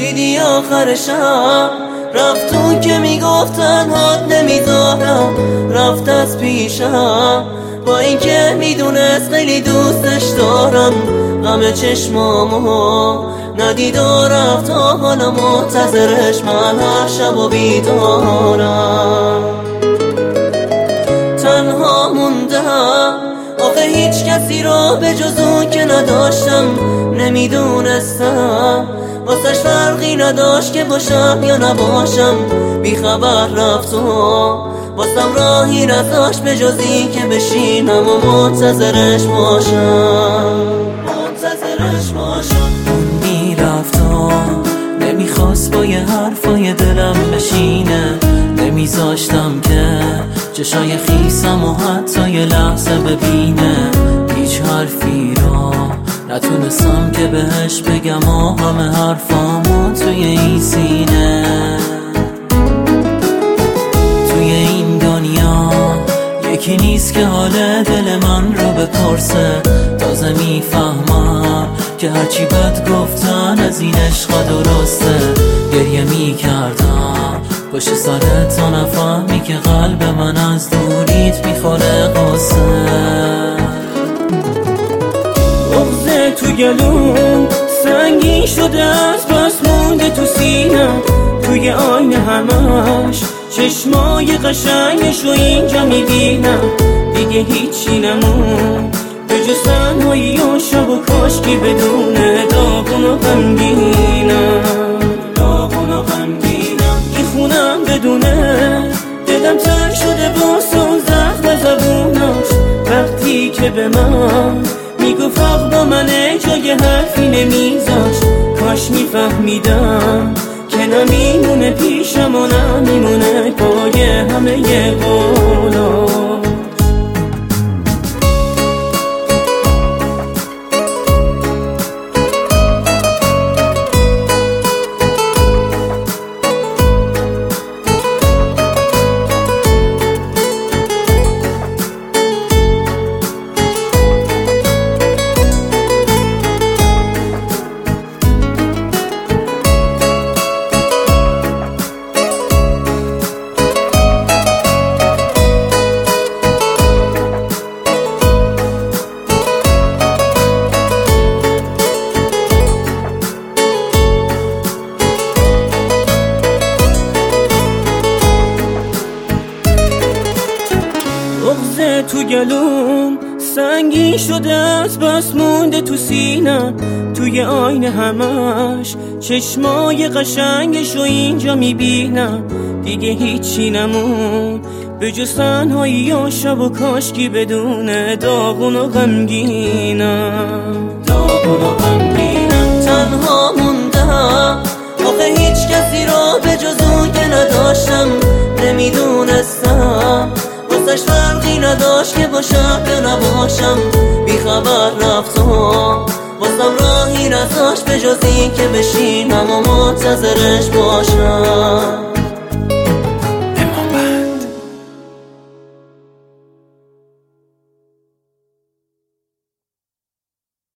دیدی آخر شب رفت اون که میگفت تنهات نمیذارم، رفت از پیشم با اینکه میدونست خیلی دوستش دارم. غم چشمامو ندید و رفت و حالا منتظرش من هر شب و بیدارم. تنها موندم آخه هیچ کسی رو به جز اون که نداشتم. نمیدونستم واسش فرقی نداشت که باشم یا نباشم. بی خبر رفت و واسم راهی نذاشت به جز این که بشینم و منتظرش باشم. اون میرفت و نمیخواست با یه حرفای دلم بشینه. نمیذاشتم که چشای خیسم و حتی یه لحظه ببینه. هیچ حرفی رو نتونستم که بهش بگم و همه حرفامو توی این سینه. توی این دنیا یکی نیست که حال دل من رو بپرسه. تازه میفهمم که هرچی بد گفتن از این عشق درسته. گریه میکردم پشت سرت تا نفهمی که قلب من از دوریت میخوره قصه. بغضه تو گلوم سنگین شده از بس مونده تو سینم. توی آینه همش چشمای قشنگش رو اینجا میبینم. دیگه هیچی نمون به جز تنهایی و شب و کاشکی بدونه داغون و غمگینم. این خونم بدونه دلم تنگ شده باز و زخم زبوناش. وقتی که به من میگفت حق با منه جای حرفی نمیذاشت. کاش میفهمیدم که نمیمونه پیشم و نمیمونه پای همه ی قولا. بغضه تو گلوم سنگین شده از بس مونده تو سینم. توی آینه همش چشمای قشنگش رو اینجا میبینم. دیگه هیچی نمون به جز تنهایی و شب و کاشکی بدونه داغون و غمگینم. تنها موندم آخه هیچ کسی رو به جز اون که نداشتم. نمیدونستم واسش فرقی نداشت که باشم یا نباشم. بی خبر رفت و واسم راهی نذاشت به جز این که بشینم و منتظرش باشم.